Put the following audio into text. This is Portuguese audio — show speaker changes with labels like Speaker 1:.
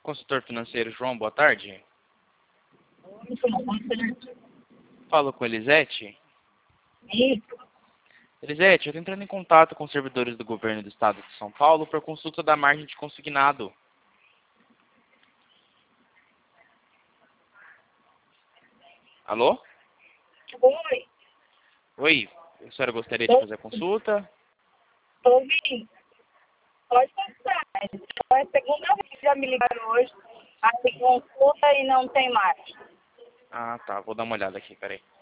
Speaker 1: Consultor financeiro João, boa tarde.
Speaker 2: Isso.
Speaker 1: Falo com Elisete.
Speaker 2: Isso.
Speaker 1: Elisete, eu estou entrando em contato com os servidores do governo do estado de São Paulo para consulta da margem de consignado. Alô?
Speaker 2: Oi.
Speaker 1: Oi, a senhora gostaria de fazer a consulta?
Speaker 2: Tô ouvindo. Pode passar. É a segunda vez que já me ligaram hoje. A consulta e não tem mais.
Speaker 1: Ah, tá, vou dar uma olhada aqui, peraí.